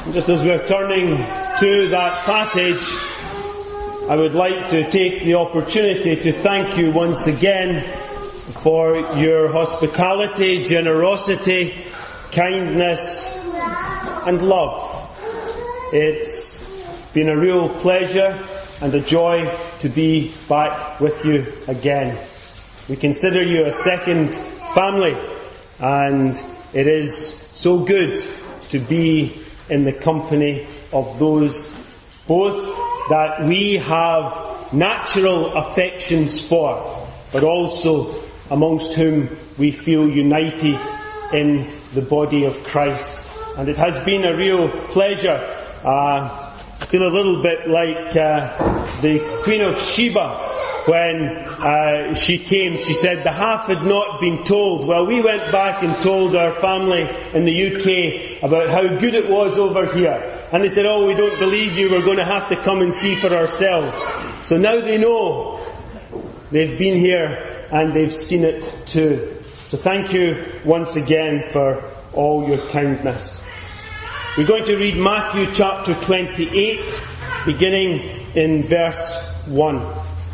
Just as we're turning to that passage, I would like to take the opportunity to thank you once again for your hospitality, generosity, kindness and love. It's been a real pleasure and a joy to be back with you again. We consider you a second family, and it is so good to be in the company of those both that we have natural affections for, but also amongst whom we feel united in the body of Christ. And it has been a real pleasure. I feel a little bit like the Queen of Sheba when she came. She said the half had not been told. Well, we went back and told our family in the UK about how good it was over here. And they said, oh, we don't believe you, we're going to have to come and see for ourselves. So now they know. They've been here and they've seen it too. So thank you once again for all your kindness. We're going to read Matthew chapter 28, beginning in verse 1.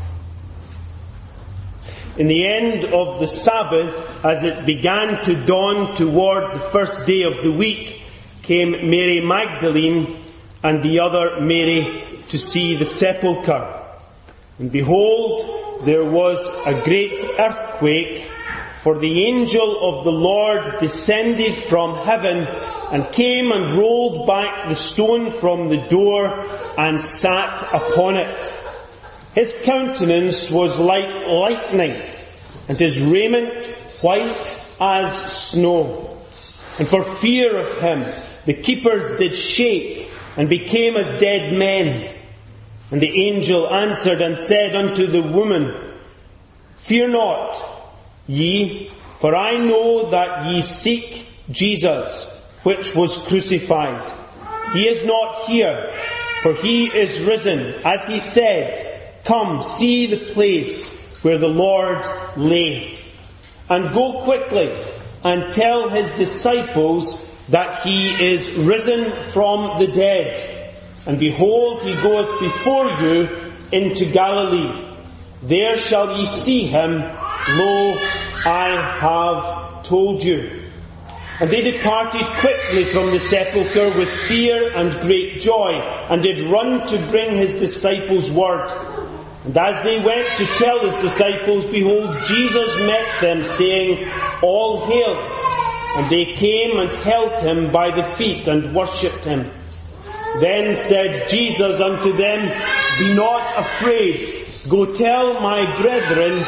In the end of the Sabbath, as it began to dawn toward the first day of the week, came Mary Magdalene and the other Mary to see the sepulchre. And behold, there was a great earthquake, for the angel of the Lord descended from heaven and came and rolled back the stone from the door and sat upon it. His countenance was like lightning, and his raiment white as snow. And for fear of him, the keepers did shake, and became as dead men. And the angel answered and said unto the woman, Fear not, ye, for I know that ye seek Jesus, which was crucified. He is not here, for he is risen, as he said. Come, see the place where the Lord lay. And go quickly and tell his disciples that he is risen from the dead. And behold, he goeth before you into Galilee. There shall ye see him. Lo, I have told you. And they departed quickly from the sepulchre with fear and great joy, and did run to bring his disciples word. And as they went to tell his disciples, behold, Jesus met them, saying, All hail! And they came and held him by the feet and worshipped him. Then said Jesus unto them, Be not afraid. Go tell my brethren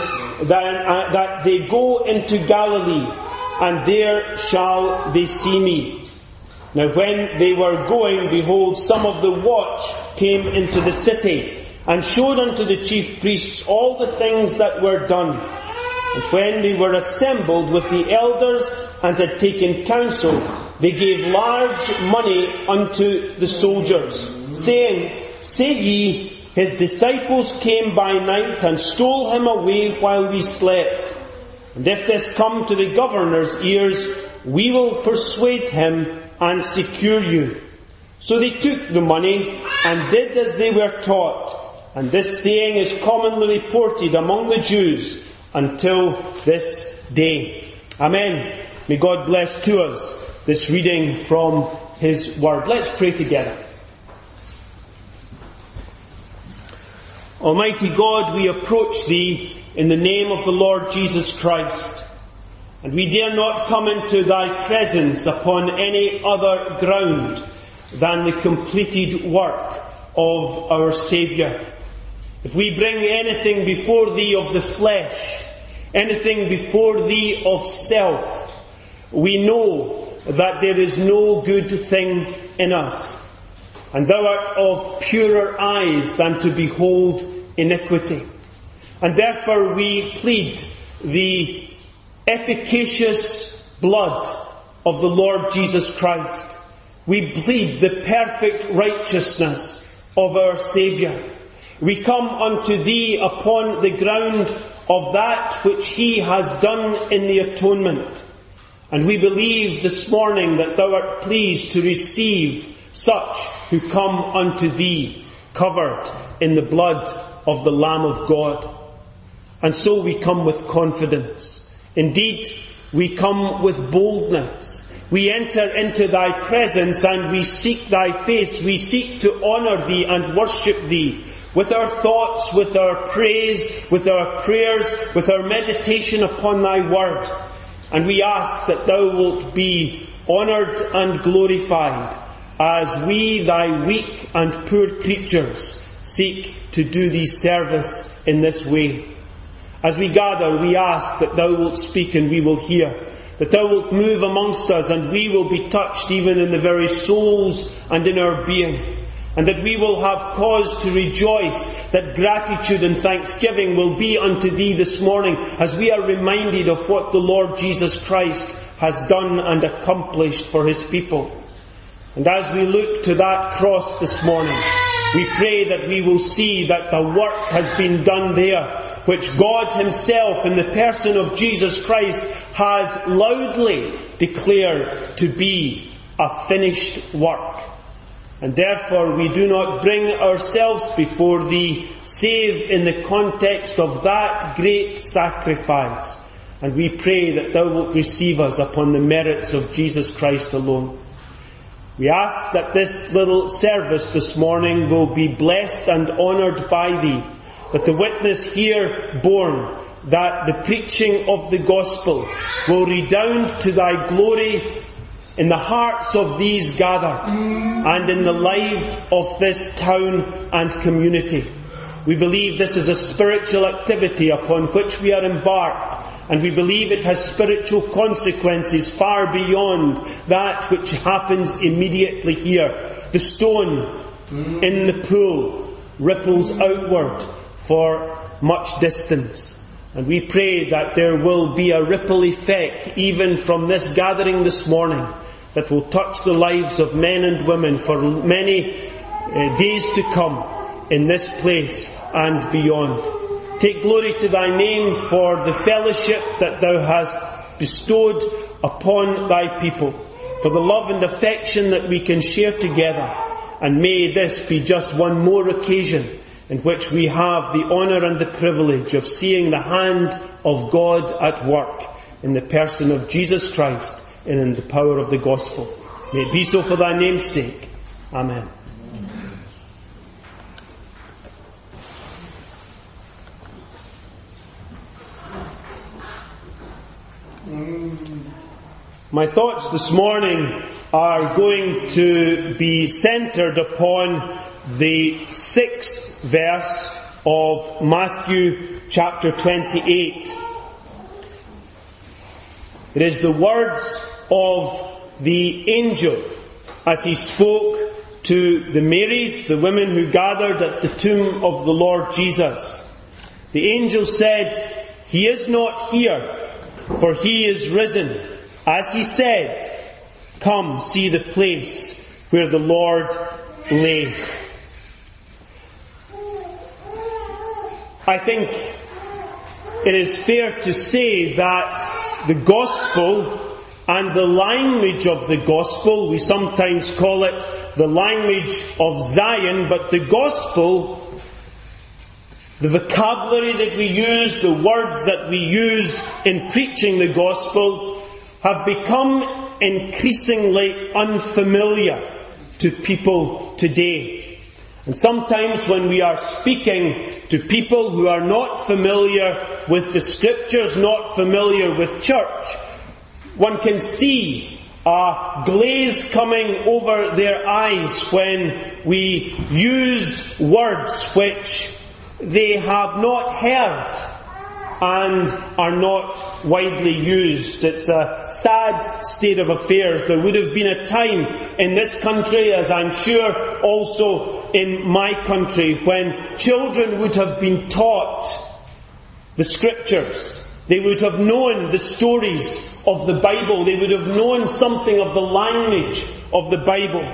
that they go into Galilee, and there shall they see me. Now when they were going, behold, some of the watch came into the city, and showed unto the chief priests all the things that were done. And when they were assembled with the elders, and had taken counsel, they gave large money unto the soldiers, saying, Say ye, his disciples came by night, and stole him away while we slept. And if this come to the governor's ears, we will persuade him, and secure you. So they took the money, and did as they were taught. And this saying is commonly reported among the Jews until this day. Amen. May God bless to us this reading from his word. Let's pray together. Almighty God, we approach thee in the name of the Lord Jesus Christ. And we dare not come into thy presence upon any other ground than the completed work of our Saviour. If we bring anything before thee of the flesh, anything before thee of self, we know that there is no good thing in us. And thou art of purer eyes than to behold iniquity. And therefore we plead the efficacious blood of the Lord Jesus Christ. We plead the perfect righteousness of our Saviour. We come unto thee upon the ground of that which he has done in the atonement. And we believe this morning that thou art pleased to receive such who come unto thee, covered in the blood of the Lamb of God. And so we come with confidence. Indeed, we come with boldness. We enter into thy presence and we seek thy face. We seek to honour thee and worship thee with our thoughts, with our praise, with our prayers, with our meditation upon thy word. And we ask that thou wilt be honoured and glorified as we, thy weak and poor creatures, seek to do thee service in this way. As we gather, we ask that thou wilt speak and we will hear, that thou wilt move amongst us and we will be touched even in the very souls and in our being, and that we will have cause to rejoice, that gratitude and thanksgiving will be unto thee this morning as we are reminded of what the Lord Jesus Christ has done and accomplished for his people. And as we look to that cross this morning, we pray that we will see that the work has been done there, which God himself in the person of Jesus Christ has loudly declared to be a finished work. And therefore we do not bring ourselves before thee save in the context of that great sacrifice. And we pray that thou wilt receive us upon the merits of Jesus Christ alone. We ask that this little service this morning will be blessed and honoured by thee, that the witness here borne, that the preaching of the gospel will redound to thy glory in the hearts of these gathered and in the life of this town and community. We believe this is a spiritual activity upon which we are embarked, and we believe it has spiritual consequences far beyond that which happens immediately here. The stone in the pool ripples outward for much distance. And we pray that there will be a ripple effect even from this gathering this morning that will touch the lives of men and women for many days to come in this place and beyond. Take glory to thy name for the fellowship that thou hast bestowed upon thy people, for the love and affection that we can share together. And may this be just one more occasion in which we have the honour and the privilege of seeing the hand of God at work in the person of Jesus Christ and in the power of the gospel. May it be so for thy name's sake. Amen. My thoughts this morning are going to be centred upon the 6th verse of Matthew chapter 28. It is the words of the angel as he spoke to the Marys, the women who gathered at the tomb of the Lord Jesus. The angel said, "He is not here, for he is risen, as he said. Come, see the place where the Lord lay." I think it is fair to say that the gospel and the language of the gospel, we sometimes call it the language of Zion, but the gospel, the vocabulary that we use, the words that we use in preaching the gospel, have become increasingly unfamiliar to people today. And sometimes when we are speaking to people who are not familiar with the scriptures, not familiar with church, one can see a glaze coming over their eyes when we use words which they have not heard and are not widely used. It's a sad state of affairs. There would have been a time in this country, as I'm sure also in my country, when children would have been taught the scriptures. They would have known the stories of the Bible. They would have known something of the language of the Bible.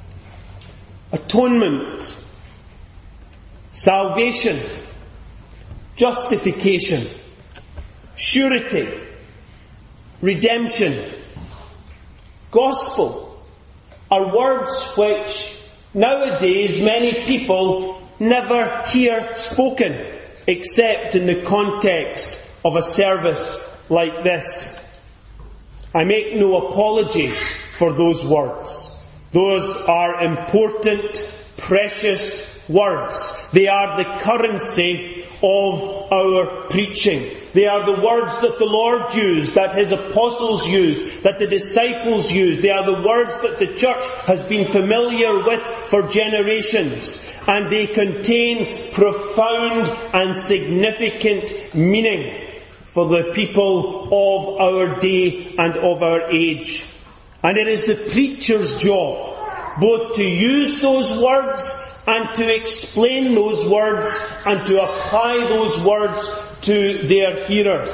Atonement, salvation, justification, surety, redemption, gospel, are words which nowadays many people never hear spoken, except in the context of a service like this. I make no apology for those words. Those are important, precious words. They are the currency of our preaching. They are the words that the Lord used, that His apostles used, that the disciples used. They are the words that the church has been familiar with for generations. And they contain profound and significant meaning for the people of our day and of our age. And it is the preacher's job both to use those words and to explain those words and to apply those words to their hearers.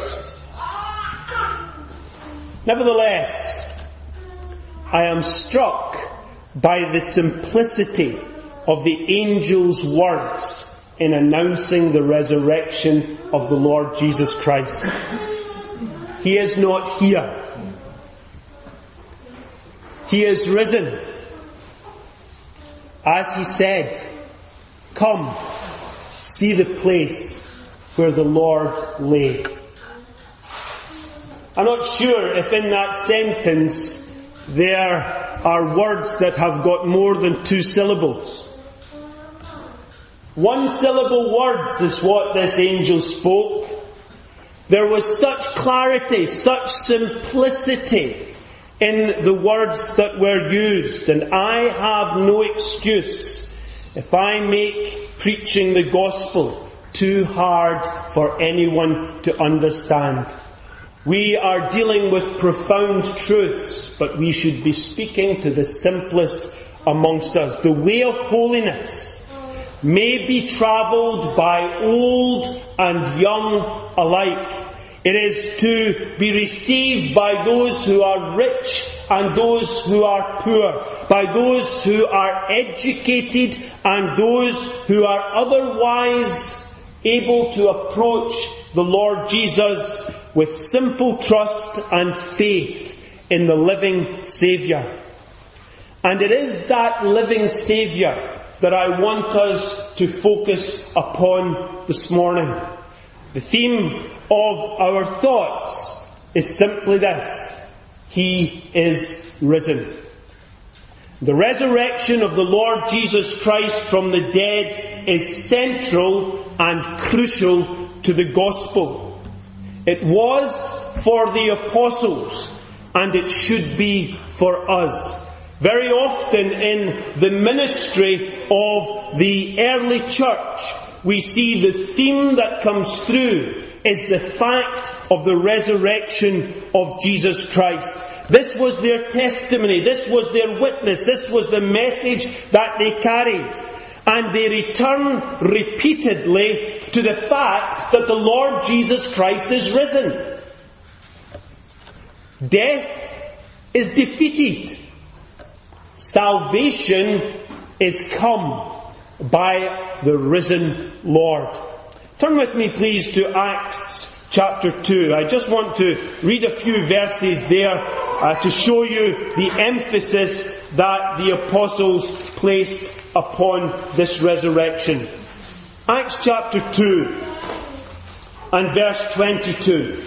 Nevertheless, I am struck by the simplicity of the angel's words in announcing the resurrection of the Lord Jesus Christ. He is not here. He is risen. As He said, "Come, see the place where the Lord lay." I'm not sure if in that sentence there are words that have got more than 2 syllables. 1-syllable words is what this angel spoke. There was such clarity, such simplicity in the words that were used, and I have no excuse if I make preaching the gospel too hard for anyone to understand. We are dealing with profound truths, but we should be speaking to the simplest amongst us. The way of holiness may be travelled by old and young alike. It is to be received by those who are rich and those who are poor, by those who are educated and those who are otherwise able to approach the Lord Jesus with simple trust and faith in the living Saviour. And it is that living Saviour that I want us to focus upon this morning. The theme of our thoughts is simply this: He is risen. The resurrection of the Lord Jesus Christ from the dead is central and crucial to the gospel. It was for the apostles, and it should be for us. Very often in the ministry of the early church, we see the theme that comes through is the fact of the resurrection of Jesus Christ. This was their testimony, this was their witness, this was the message that they carried. And they return repeatedly to the fact that the Lord Jesus Christ is risen. Death is defeated. Salvation is come by the risen Lord. Turn with me please to Acts chapter 2. I just want to read a few verses there to show you the emphasis that the apostles placed upon this resurrection. Acts chapter 2 and verse 22.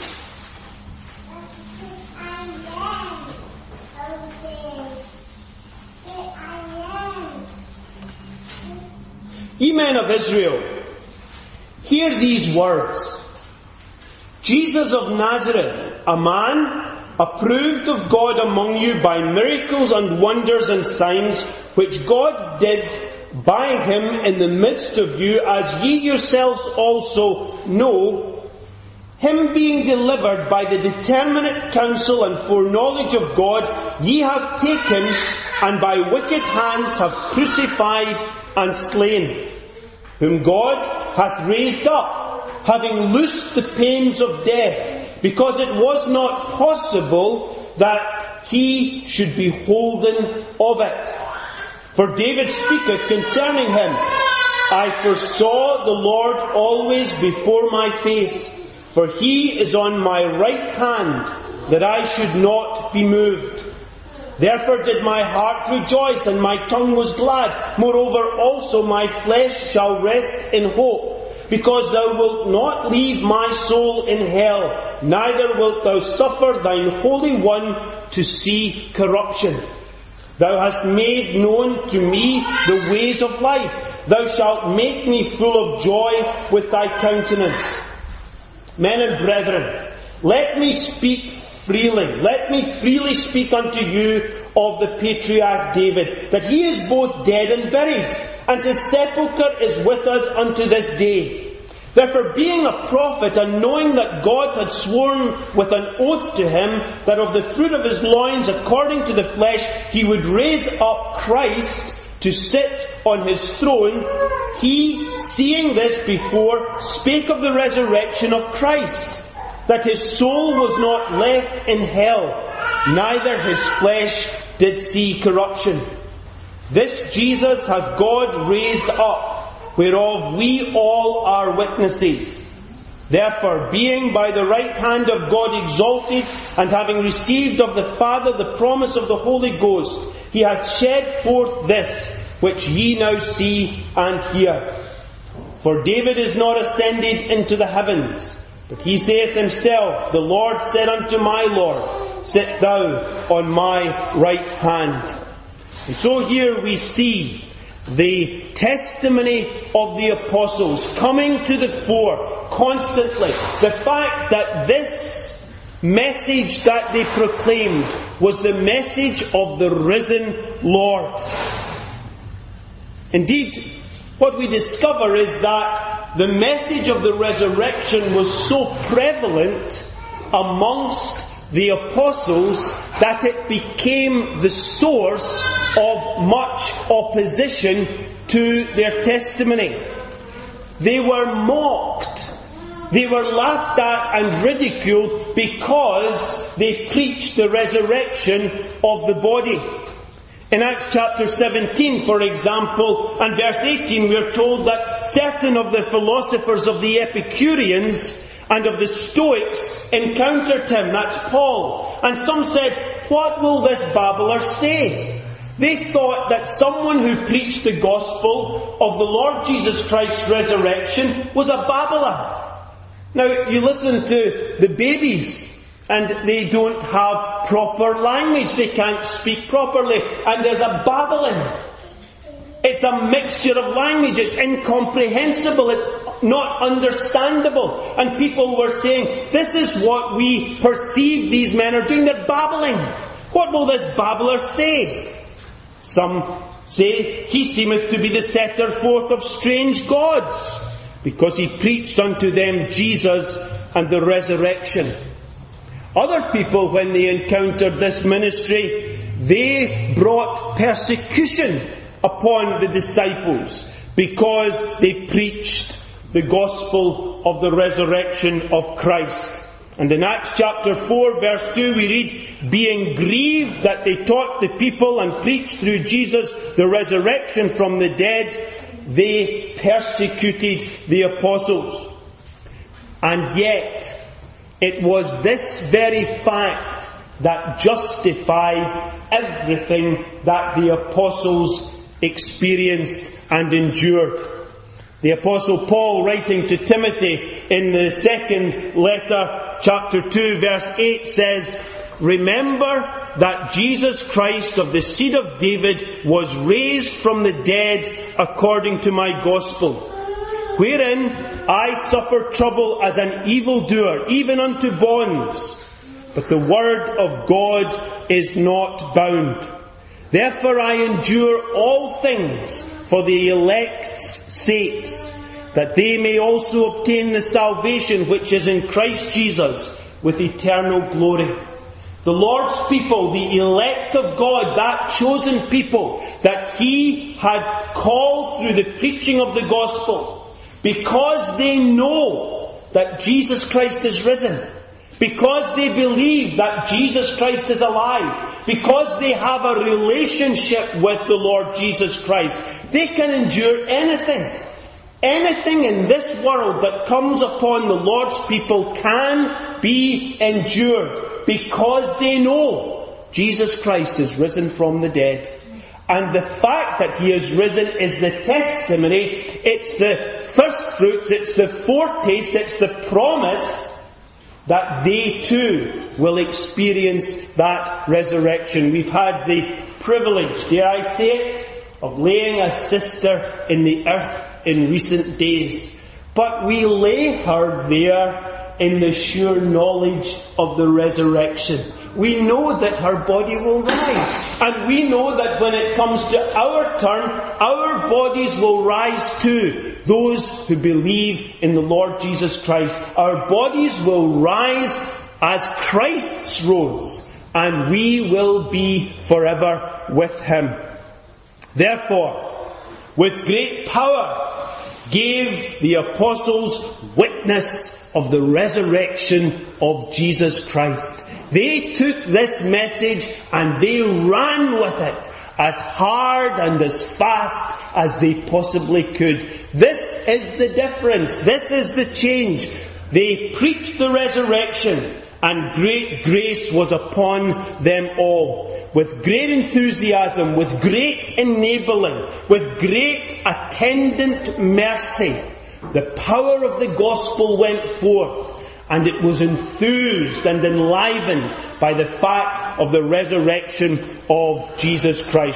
Ye men of Israel, hear these words. Jesus of Nazareth, a man approved of God among you by miracles and wonders and signs, which God did by Him in the midst of you, as ye yourselves also know, Him being delivered by the determinate counsel and foreknowledge of God, ye have taken, and by wicked hands have crucified and slain, whom God hath raised up, having loosed the pains of death, because it was not possible that He should be holden of it. For David speaketh concerning Him, I foresaw the Lord always before my face, for He is on my right hand, that I should not be moved. Therefore did my heart rejoice, and my tongue was glad. Moreover also my flesh shall rest in hope, because thou wilt not leave my soul in hell, neither wilt thou suffer thine Holy One to see corruption. Thou hast made known to me the ways of life. Thou shalt make me full of joy with thy countenance. Men and brethren, let me speak freely. Let me freely speak unto you of the patriarch David, that he is both dead and buried, and his sepulchre is with us unto this day. Therefore, being a prophet, and knowing that God had sworn with an oath to him, that of the fruit of his loins, according to the flesh, he would raise up Christ to sit on his throne, he, seeing this before, spake of the resurrection of Christ, that his soul was not left in hell, neither his flesh did see corruption. This Jesus hath God raised up, whereof we all are witnesses. Therefore, being by the right hand of God exalted, and having received of the Father the promise of the Holy Ghost, he hath shed forth this, which ye now see and hear. For David is not ascended into the heavens, but he saith himself, the Lord said unto my Lord, sit thou on my right hand. And so here we see the testimony of the apostles coming to the fore constantly. The fact that this message that they proclaimed was the message of the risen Lord. Indeed, what we discover is that the message of the resurrection was so prevalent amongst the apostles that it became the source of much opposition to their testimony. They were mocked. They were laughed at and ridiculed because they preached the resurrection of the body. In Acts chapter 17, for example, and verse 18, we are told that certain of the philosophers of the Epicureans and of the Stoics encountered him, that's Paul, and some said, what will this babbler say? They thought that someone who preached the gospel of the Lord Jesus Christ's resurrection was a babbler. Now, you listen to the babies, and they don't have proper language. They can't speak properly. And there's a babbling. It's a mixture of language. It's incomprehensible. It's not understandable. And people were saying, this is what we perceive these men are doing. They're babbling. What will this babbler say? Some say, he seemeth to be the setter forth of strange gods, because he preached unto them Jesus and the resurrection. Other people, when they encountered this ministry, they brought persecution upon the disciples because they preached the gospel of the resurrection of Christ. And in Acts chapter 4 verse 2 we read, being grieved that they taught the people and preached through Jesus the resurrection from the dead, they persecuted the apostles. And yet, it was this very fact that justified everything that the apostles experienced and endured. The apostle Paul, writing to Timothy in the second letter, chapter 2, verse 8 says, remember that Jesus Christ of the seed of David was raised from the dead according to my gospel, wherein I suffer trouble as an evildoer, even unto bonds. But the word of God is not bound. Therefore I endure all things for the elect's sakes, that they may also obtain the salvation which is in Christ Jesus with eternal glory. The Lord's people, the elect of God, that chosen people that He had called through the preaching of the gospel, because they know that Jesus Christ is risen, because they believe that Jesus Christ is alive, because they have a relationship with the Lord Jesus Christ, they can endure anything. Anything in this world that comes upon the Lord's people can be endured, because they know Jesus Christ is risen from the dead. And the fact that he is risen is the testimony, it's the first fruits, it's the foretaste, it's the promise that they too will experience that resurrection. We've had the privilege, dare I say it, of laying a sister in the earth in recent days. But we lay her there in the sure knowledge of the resurrection. We know that her body will rise. And we know that when it comes to our turn, our bodies will rise too. Those who believe in the Lord Jesus Christ. Our bodies will rise as Christ's rose. And we will be forever with him. Therefore, with great power, gave the apostles witness of the resurrection of Jesus Christ. They took this message and they ran with it as hard and as fast as they possibly could. This is the difference. This is the change. They preached the resurrection and great grace was upon them all. With great enthusiasm, with great enabling, with great attendant mercy, the power of the gospel went forth, and it was enthused and enlivened by the fact of the resurrection of Jesus Christ.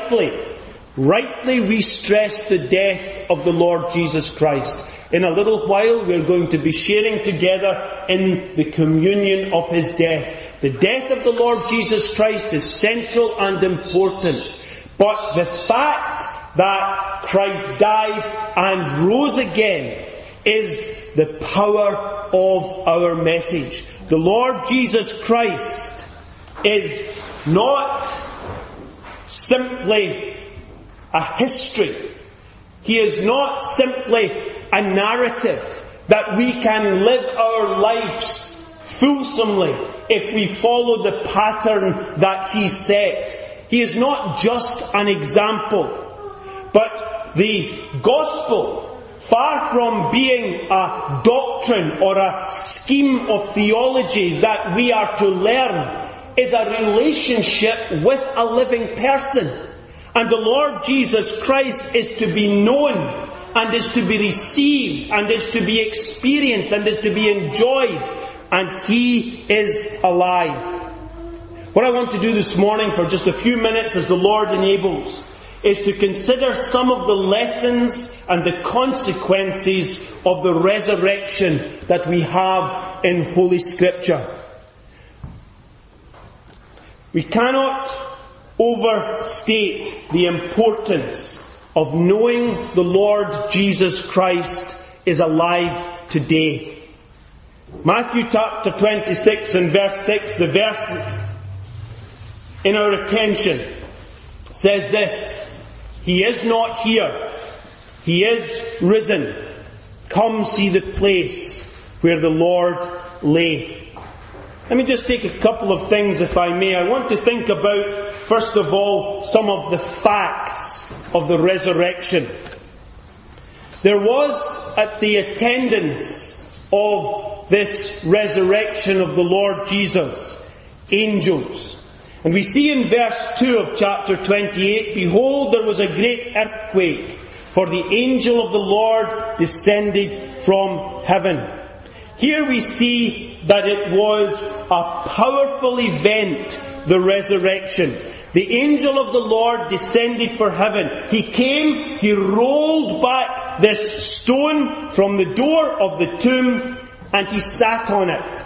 Rightly we stress the death of the Lord Jesus Christ. In a little while we are going to be sharing together in the communion of his death. The death of the Lord Jesus Christ is central and important. But the fact that Christ died and rose again is the power of our message. The Lord Jesus Christ is not simply a history. He is not simply a narrative that we can live our lives fulsomely if we follow the pattern that he set. He is not just an example, but the gospel, far from being a doctrine or a scheme of theology that we are to learn, is a relationship with a living person. And the Lord Jesus Christ is to be known, and is to be received, and is to be experienced, and is to be enjoyed. And he is alive. What I want to do this morning for just a few minutes, as the Lord enables, is to consider some of the lessons and the consequences of the resurrection that we have in Holy Scripture. We cannot overstate the importance of knowing the Lord Jesus Christ is alive today. Matthew chapter 26 and verse 6, the verse in our attention, says this: He is not here. He is risen. Come see the place where the Lord lay. Let me just take a couple of things, if I may. I want to think about, first of all, some of the facts of the resurrection. There was at the attendance of this resurrection of the Lord Jesus angels. And we see in verse 2 of chapter 28, Behold, there was a great earthquake, for the angel of the Lord descended from heaven. Here we see that it was a powerful event, the resurrection. The angel of the Lord descended from heaven. He came, he rolled back this stone from the door of the tomb, and he sat on it.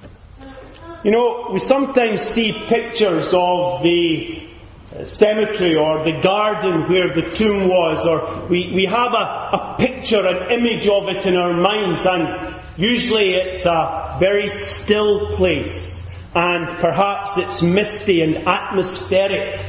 You know, we sometimes see pictures of the cemetery or the garden where the tomb was, or we have a picture, an image of it in our minds, and usually it's a very still place, and perhaps it's misty and atmospheric.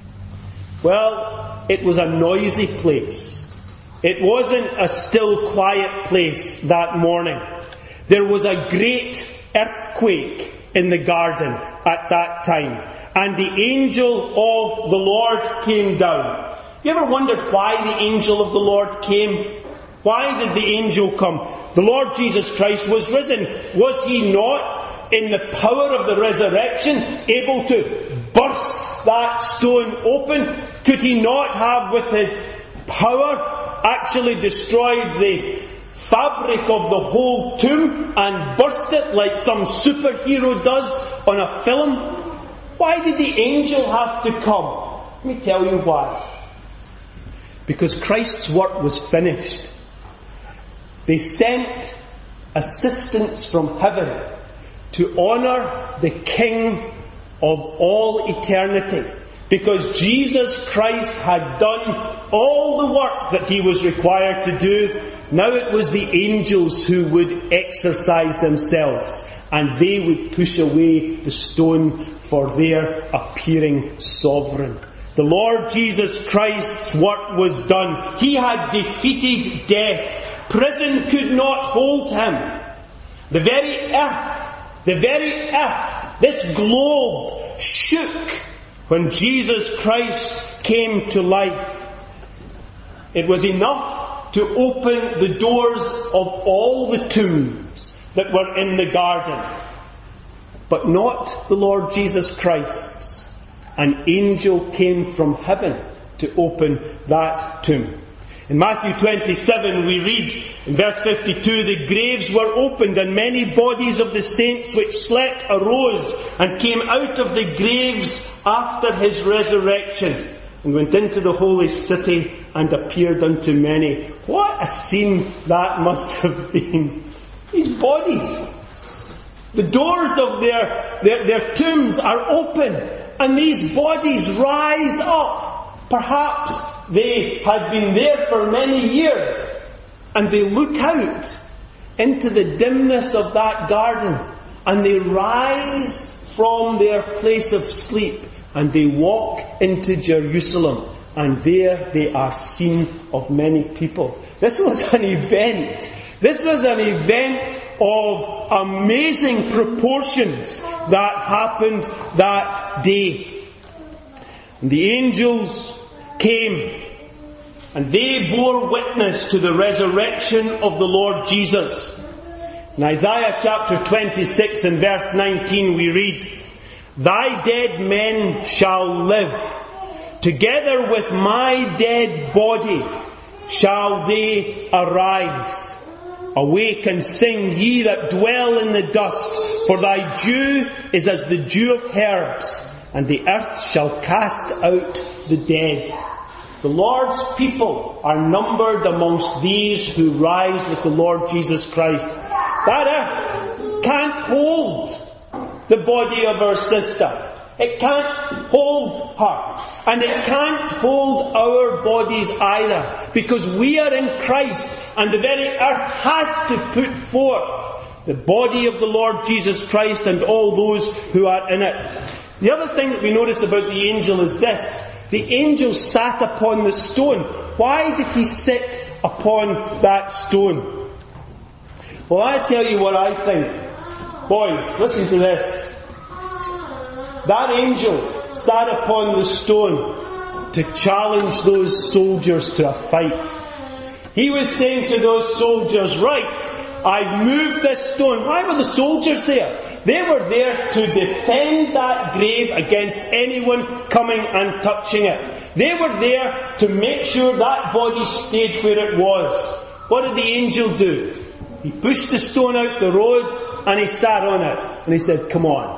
Well, it was a noisy place. It wasn't a still, quiet place that morning. There was a great earthquake in the garden at that time, and the angel of the Lord came down. You ever wondered why the angel of the Lord came? Why did the angel come? The Lord Jesus Christ was risen. Was he not, in the power of the resurrection, able to burst that stone open? Could he not have, with his power, actually destroyed the fabric of the whole tomb and burst it like some superhero does on a film? Why did the angel have to come? Let me tell you why. Because Christ's work was finished. They sent assistants from heaven to honour the King of all eternity. Because Jesus Christ had done all the work that he was required to do, now it was the angels who would exercise themselves, and they would push away the stone for their appearing sovereign. The Lord Jesus Christ's work was done. He had defeated death. Prison could not hold him. The very earth, this globe shook when Jesus Christ came to life. It was enough to open the doors of all the tombs that were in the garden, but not the Lord Jesus Christ's. An angel came from heaven to open that tomb. In Matthew 27 we read in verse 52, the graves were opened and many bodies of the saints which slept arose and came out of the graves after his resurrection and went into the holy city and appeared unto many. What a scene that must have been. These bodies. The doors of their tombs are open and these bodies rise up. Perhaps they had been there for many years and they look out into the dimness of that garden and they rise from their place of sleep and they walk into Jerusalem and there they are seen of many people. This was an event. This was an event of amazing proportions that happened that day. And the angels came and they bore witness to the resurrection of the Lord Jesus. In Isaiah chapter 26 and verse 19 we read, thy dead men shall live, together with my dead body shall they arise. Awake and sing, ye that dwell in the dust, for thy dew is as the dew of herbs, and the earth shall cast out the dead. The Lord's people are numbered amongst these who rise with the Lord Jesus Christ. That earth can't hold the body of our sister. It can't hold her. And it can't hold our bodies either. Because we are in Christ and the very earth has to put forth the body of the Lord Jesus Christ and all those who are in it. The other thing that we notice about the angel is this. The angel sat upon the stone. Why did he sit upon that stone? Well, I tell you what I think. Boys, listen to this. That angel sat upon the stone to challenge those soldiers to a fight. He was saying to those soldiers, right, I've moved this stone. Why were the soldiers there? They were there to defend that grave against anyone coming and touching it. They were there to make sure that body stayed where it was. What did the angel do? He pushed the stone out the road and he sat on it. And he said, come on.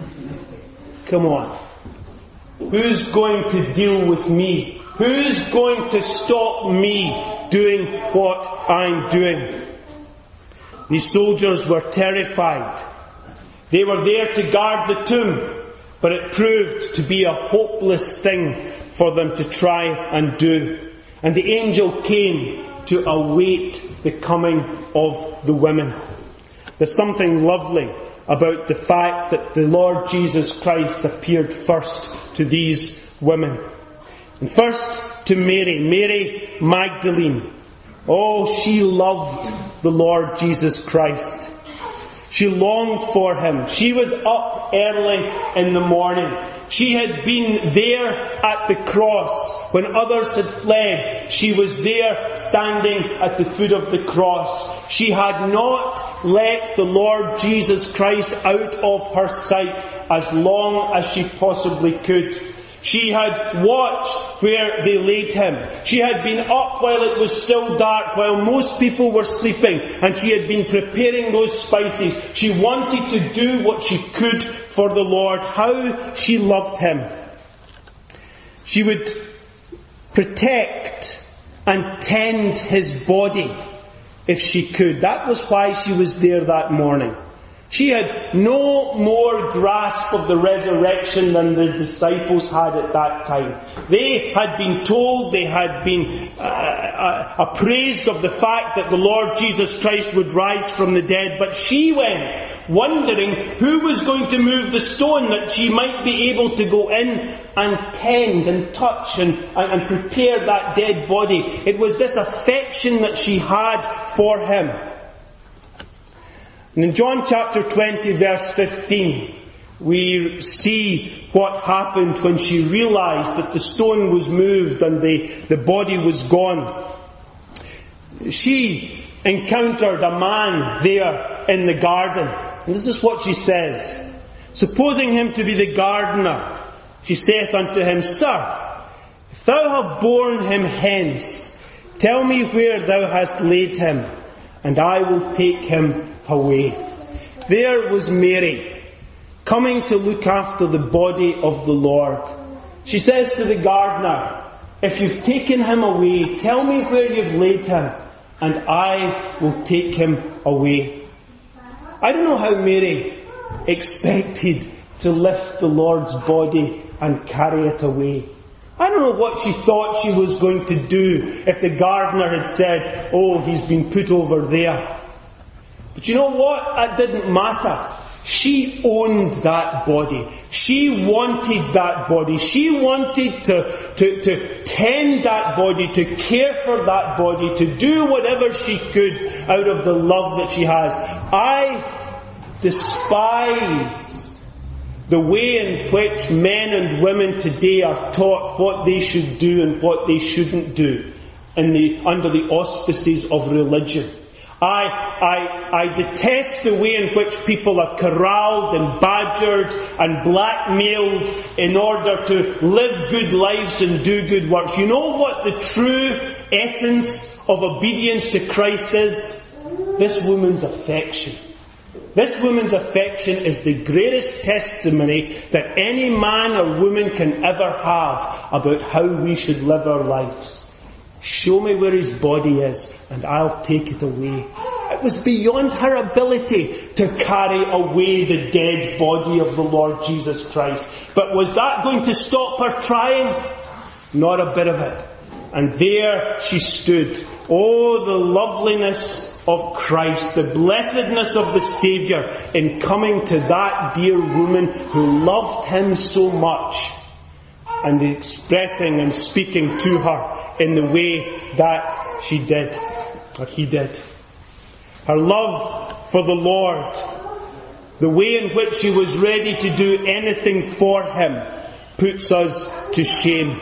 Come on. Who's going to deal with me? Who's going to stop me doing what I'm doing? These soldiers were terrified. They were there to guard the tomb, but it proved to be a hopeless thing for them to try and do. And the angel came to await the coming of the women. There's something lovely about the fact that the Lord Jesus Christ appeared first to these women. And first to Mary Magdalene. Oh, she loved the Lord Jesus Christ. She longed for him. She was up early in the morning. She had been there at the cross when others had fled. She was there standing at the foot of the cross. She had not let the Lord Jesus Christ out of her sight as long as she possibly could. She had watched where they laid him. She had been up while it was still dark, while most people were sleeping, and she had been preparing those spices. She wanted to do what she could for the Lord. How she loved him. She would protect and tend his body if she could. That was why she was there that morning. She had no more grasp of the resurrection than the disciples had at that time. They had been told, they had been appraised of the fact that the Lord Jesus Christ would rise from the dead, but she went wondering who was going to move the stone that she might be able to go in and tend and touch and prepare that dead body. It was this affection that she had for him. And in John chapter 20 verse 15, we see what happened when she realized that the stone was moved and the body was gone. She encountered a man there in the garden. And this is what she says. Supposing him to be the gardener, she saith unto him, Sir, if thou have borne him hence, tell me where thou hast laid him, and I will take him away. There was Mary, coming to look after the body of the Lord. She says to the gardener, if you've taken him away, tell me where you've laid him, and I will take him away. I don't know how Mary expected to lift the Lord's body and carry it away. I don't know what she thought she was going to do if the gardener had said, oh, he's been put over there. But you know what? That didn't matter. She owned that body. She wanted that body. She wanted to tend that body, to care for that body, to do whatever she could out of the love that she has. I despise the way in which men and women today are taught what they should do and what they shouldn't do under the auspices of religion. I detest the way in which people are corralled and badgered and blackmailed in order to live good lives and do good works. You know what the true essence of obedience to Christ is? This woman's affection. This woman's affection is the greatest testimony that any man or woman can ever have about how we should live our lives. Show me where his body is and I'll take it away. It was beyond her ability to carry away the dead body of the Lord Jesus Christ. But was that going to stop her trying? Not a bit of it. And there she stood. Oh, the loveliness of Christ, the blessedness of the Saviour in coming to that dear woman who loved him so much and expressing and speaking to her in the way that she did, or he did. Her love for the Lord, the way in which she was ready to do anything for him, puts us to shame.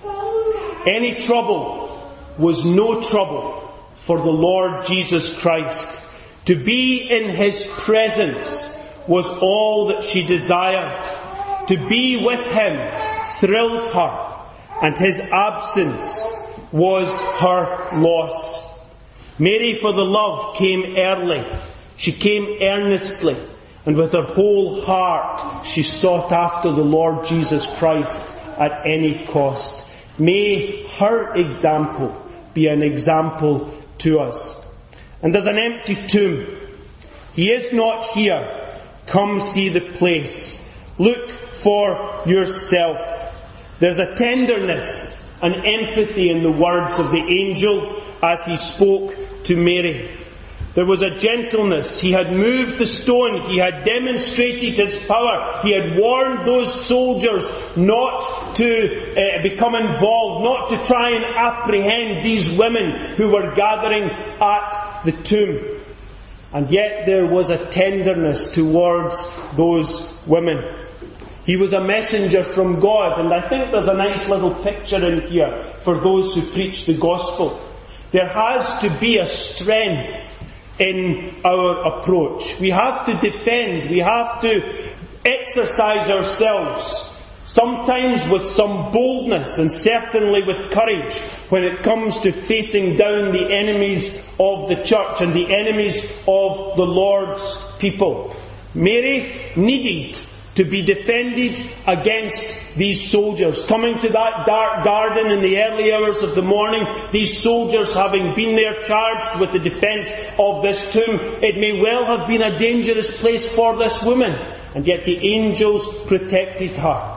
Any trouble was no trouble for the Lord Jesus Christ. To be in his presence was all that she desired. To be with him thrilled her, and his absence was her loss. Mary, for the love, came early. She came earnestly, and with her whole heart she sought after the Lord Jesus Christ at any cost. May her example be an example to us. And there's an empty tomb. He is not here. Come see the place. Look for yourself. There's a tenderness and empathy in the words of the angel as he spoke to Mary. There was a gentleness. He had moved the stone. He had demonstrated his power. He had warned those soldiers not to become involved, not to try and apprehend these women who were gathering at the tomb. And yet there was a tenderness towards those women. He was a messenger from God, and I think there's a nice little picture in here for those who preach the gospel. There has to be a strength in our approach. We have to defend, we have to exercise ourselves, sometimes with some boldness and certainly with courage when it comes to facing down the enemies of the church and the enemies of the Lord's people. Mary needed to be defended against these soldiers. Coming to that dark garden in the early hours of the morning, these soldiers having been there charged with the defence of this tomb, it may well have been a dangerous place for this woman, and yet the angels protected her.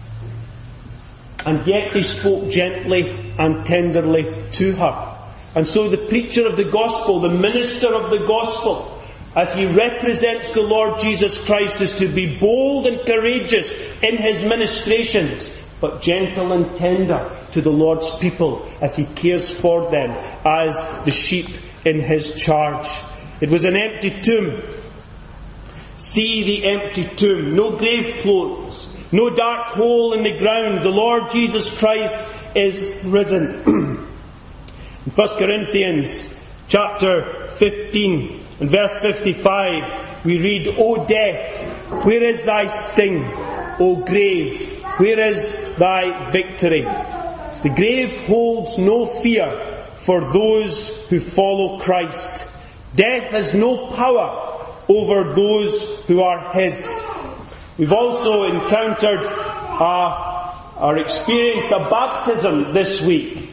And yet they spoke gently and tenderly to her. And so the preacher of the gospel, the minister of the gospel, as he represents the Lord Jesus Christ, is to be bold and courageous in his ministrations, but gentle and tender to the Lord's people as he cares for them as the sheep in his charge. It was an empty tomb. See the empty tomb. No grave clothes. No dark hole in the ground. The Lord Jesus Christ is risen. In 1 Corinthians chapter 15 and verse 55 we read, O death, where is thy sting? O grave, where is thy victory? The grave holds no fear for those who follow Christ. Death has no power over those who are his. We've also encountered or experienced a baptism this week.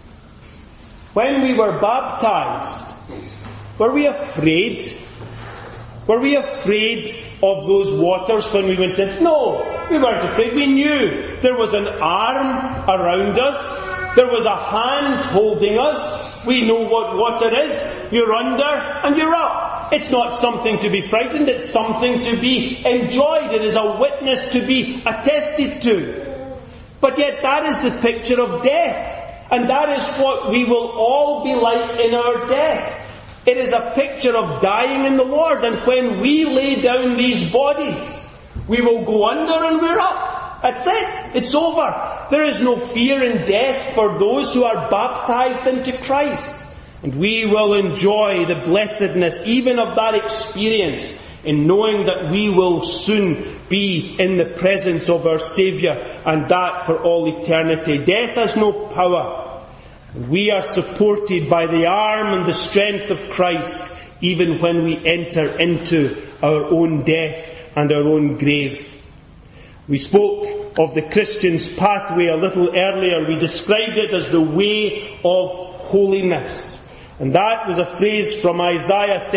When we were baptized, were we afraid? Were we afraid of those waters when we went in? No, we weren't afraid. We knew there was an arm around us. There was a hand holding us. We know what water is. You're under and you're up. It's not something to be frightened. It's something to be enjoyed. It is a witness to be attested to. But yet that is the picture of death. And that is what we will all be like in our death. It is a picture of dying in the Lord. And when we lay down these bodies, we will go under and we're up. That's it. It's over. There is no fear in death for those who are baptized into Christ. And we will enjoy the blessedness even of that experience in knowing that we will soon be in the presence of our Saviour, and that for all eternity. Death has no power. We are supported by the arm and the strength of Christ even when we enter into our own death and our own grave. We spoke of the Christian's pathway a little earlier. We described it as the way of holiness. And that was a phrase from Isaiah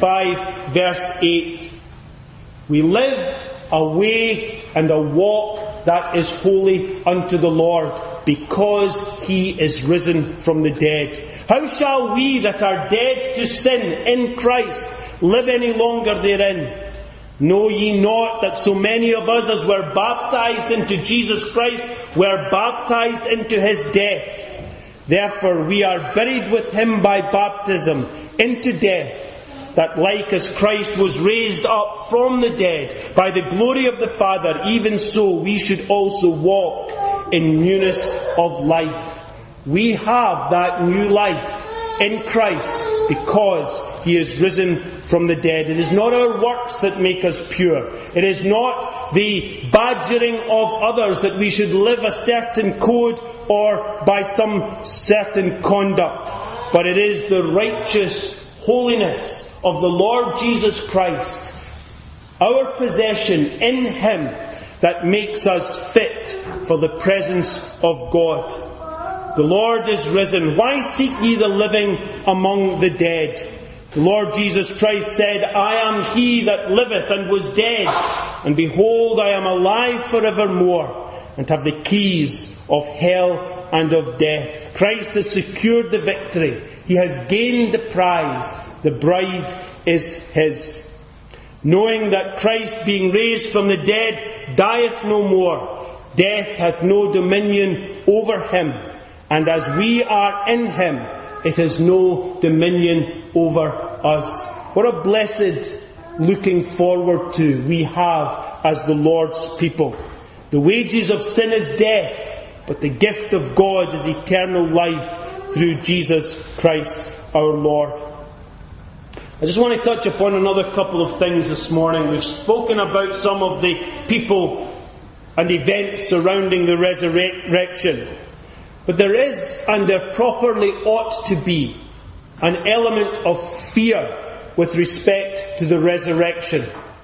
35 verse 8. We live a way and a walk that is holy unto the Lord, because he is risen from the dead. How shall we that are dead to sin in Christ live any longer therein? Know ye not that so many of us as were baptized into Jesus Christ were baptized into his death? Therefore we are buried with him by baptism into death, that like as Christ was raised up from the dead by the glory of the Father, even so we should also walk in newness of life. We have that new life in Christ because he is risen from the dead. It is not our works that make us pure. It is not the badgering of others that we should live a certain code or by some certain conduct. But it is the righteous holiness of the Lord Jesus Christ, our possession in him, that makes us fit for the presence of God. The Lord is risen. Why seek ye the living among the dead? The Lord Jesus Christ said, I am he that liveth and was dead, and behold, I am alive forevermore, and have the keys of hell and of death. Christ has secured the victory. He has gained the prize. The bride is his. Knowing that Christ, being raised from the dead, dieth no more, death hath no dominion over him. And as we are in him, it has no dominion over us What a blessed looking forward to we have as the Lord's people. The wages of sin is death, but the gift of God is eternal life through Jesus Christ our Lord. I just want to touch upon another couple of things this morning. We've spoken about some of the people and events surrounding the resurrection. But there is, and there properly ought to be, an element of fear with respect to the resurrection.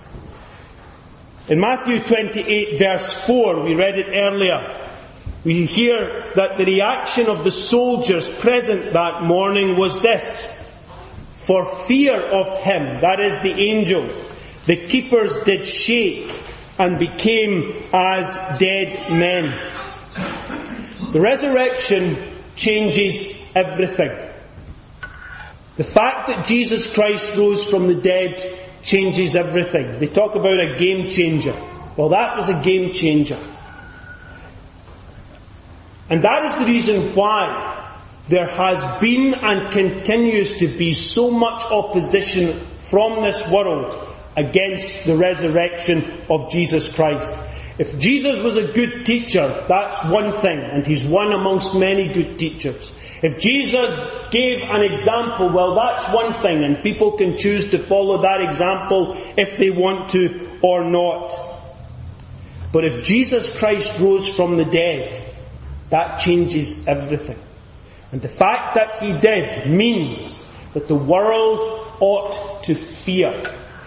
In Matthew 28 verse 4, we read it earlier, we hear that the reaction of the soldiers present that morning was this: for fear of him, that is the angel, the keepers did shake and became as dead men. The resurrection changes everything. The fact that Jesus Christ rose from the dead changes everything. They talk about a game changer. Well, that was a game changer. And that is the reason why there has been and continues to be so much opposition from this world against the resurrection of Jesus Christ. If Jesus was a good teacher, that's one thing, and he's one amongst many good teachers. If Jesus gave an example, well, that's one thing, and people can choose to follow that example if they want to or not. But if Jesus Christ rose from the dead, that changes everything. And the fact that he did means that the world ought to fear.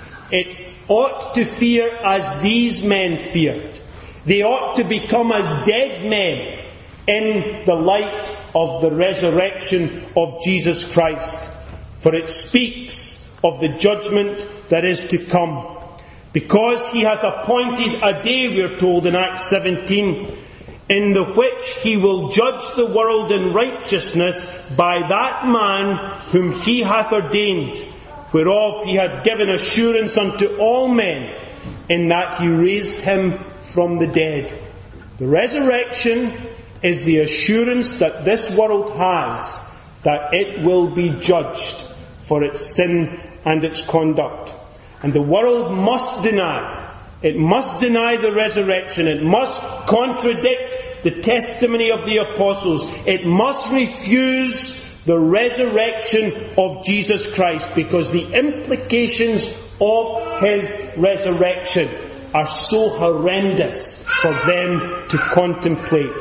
It ought to fear as these men feared. They ought to become as dead men in the light of the resurrection of Jesus Christ. For it speaks of the judgment that is to come. Because he hath appointed a day, we are told in Acts 17, in the which he will judge the world in righteousness by that man whom he hath ordained, whereof he hath given assurance unto all men, in that he raised him from the dead. The resurrection is the assurance that this world has that it will be judged for its sin and its conduct. And the world must deny. It must deny the resurrection. It must contradict the testimony of the apostles. It must refuse the resurrection of Jesus Christ, because the implications of his resurrection are so horrendous for them to contemplate.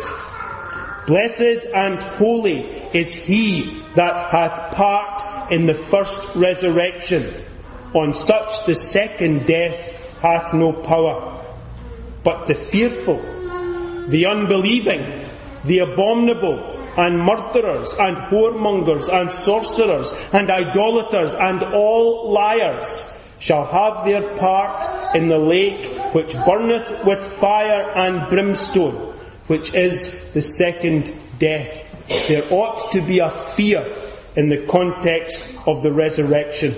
Blessed and holy is he that hath part in the first resurrection. On such the second death hath no power. But the fearful, the unbelieving, the abominable, and murderers, and whoremongers, and sorcerers, and idolaters, and all liars shall have their part in the lake which burneth with fire and brimstone, which is the second death. There ought to be a fear in the context of the resurrection.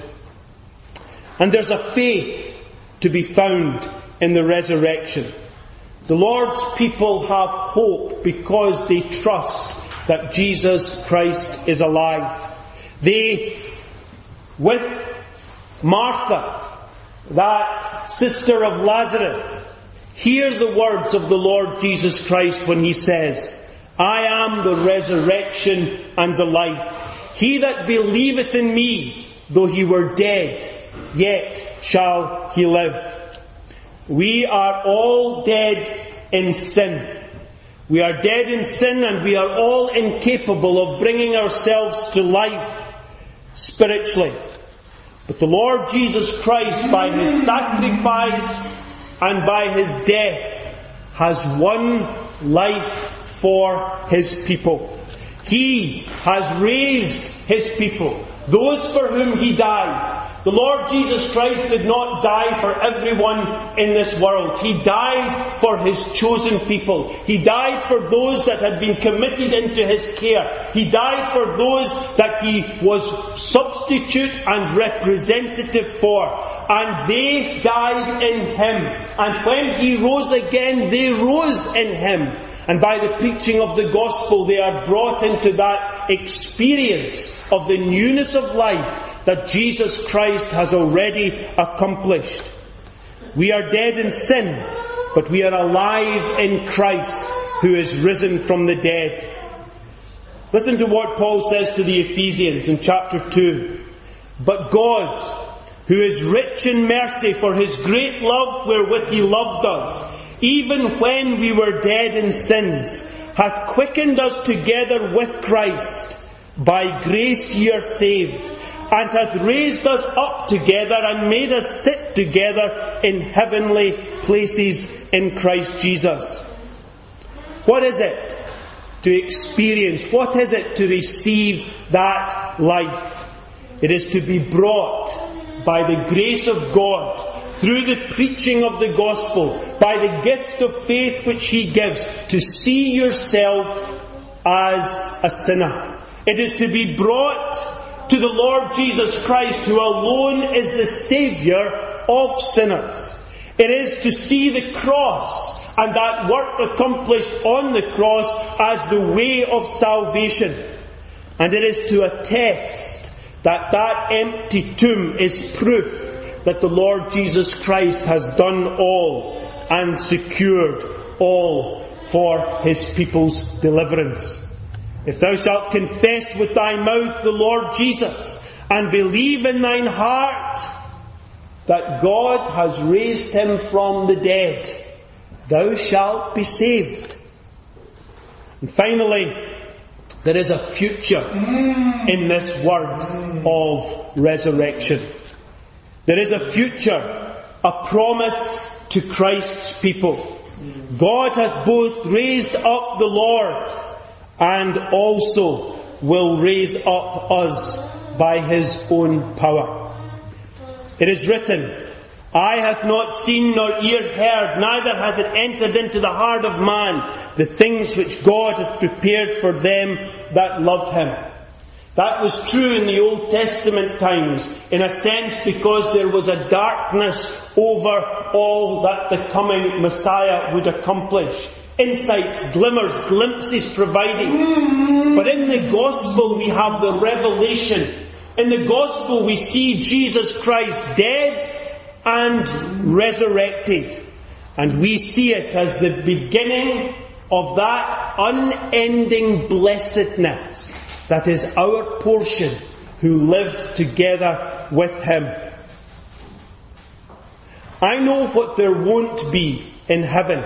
And there's a faith to be found in the resurrection. The Lord's people have hope because they trust that Jesus Christ is alive. They, with Martha, that sister of Lazarus, hear the words of the Lord Jesus Christ when he says, I am the resurrection and the life. He that believeth in me, though he were dead, yet shall he live. We are all dead in sin. We are dead in sin, and we are all incapable of bringing ourselves to life spiritually. But the Lord Jesus Christ, by his sacrifice and by his death, has won life for his people. He has raised his people, those for whom he died. The Lord Jesus Christ did not die for everyone in this world. He died for his chosen people. He died for those that had been committed into his care. He died for those that he was substitute and representative for. And they died in him. And when he rose again, they rose in him. And by the preaching of the gospel, they are brought into that experience of the newness of life that Jesus Christ has already accomplished. We are dead in sin, but we are alive in Christ, who is risen from the dead. Listen to what Paul says to the Ephesians in chapter 2. But God, who is rich in mercy for his great love wherewith he loved us, even when we were dead in sins, hath quickened us together with Christ. By grace ye are saved, and hath raised us up together and made us sit together in heavenly places in Christ Jesus. What is it to experience? What is it to receive that life? It is to be brought by the grace of God, through the preaching of the gospel, by the gift of faith which he gives, to see yourself as a sinner. It is to be brought to the Lord Jesus Christ, who alone is the Saviour of sinners. It is to see the cross and that work accomplished on the cross as the way of salvation. And it is to attest that that empty tomb is proof that the Lord Jesus Christ has done all and secured all for his people's deliverance. If thou shalt confess with thy mouth the Lord Jesus, and believe in thine heart that God has raised him from the dead, thou shalt be saved. And finally, there is a future in this word of resurrection. There is a future, a promise to Christ's people. God hath both raised up the Lord and also will raise up us by his own power. It is written, Eye hath not seen nor ear heard, neither hath it entered into the heart of man the things which God hath prepared for them that love him. That was true in the Old Testament times, in a sense because there was a darkness over all that the coming Messiah would accomplish. Insights, glimmers, glimpses provided. But in the Gospel we have the revelation. In the Gospel we see Jesus Christ dead and resurrected. And we see it as the beginning of that unending blessedness that is our portion who live together with him. I know what there won't be in heaven.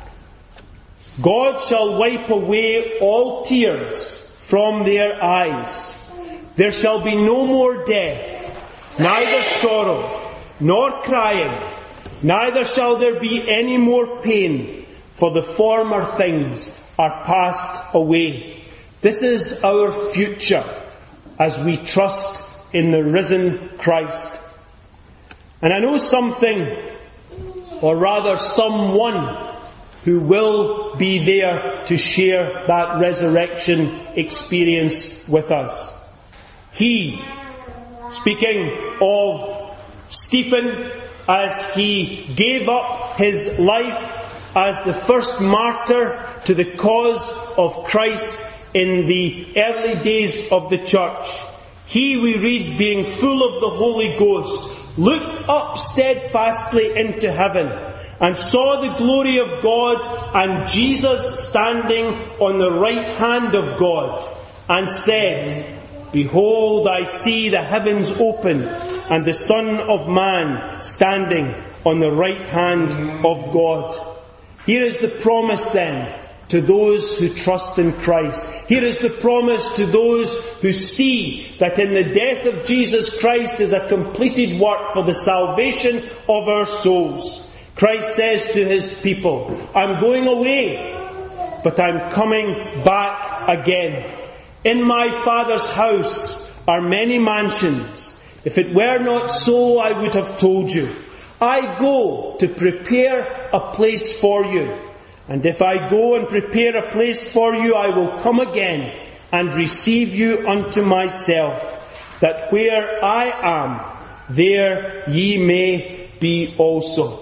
God shall wipe away all tears from their eyes. There shall be no more death, neither sorrow, nor crying, neither shall there be any more pain, for the former things are passed away. This is our future as we trust in the risen Christ. And I know something, or rather someone, who will be there to share that resurrection experience with us. He, speaking of Stephen, as he gave up his life as the first martyr to the cause of Christ in the early days of the church. He, we read, being full of the Holy Ghost, looked up steadfastly into heaven and saw the glory of God and Jesus standing on the right hand of God, and said, Behold, I see the heavens open, and the Son of Man standing on the right hand of God. Here is the promise then to those who trust in Christ. Here is the promise to those who see that in the death of Jesus Christ is a completed work for the salvation of our souls. Christ says to his people, I'm going away, but I'm coming back again. In my Father's house are many mansions. If it were not so, I would have told you. I go to prepare a place for you. And if I go and prepare a place for you, I will come again and receive you unto myself, that where I am, there ye may be also.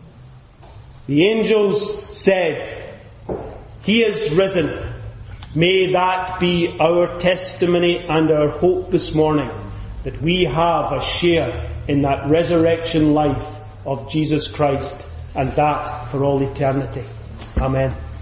The angels said, He is risen. May that be our testimony and our hope this morning, that we have a share in that resurrection life of Jesus Christ, and that for all eternity. Amen.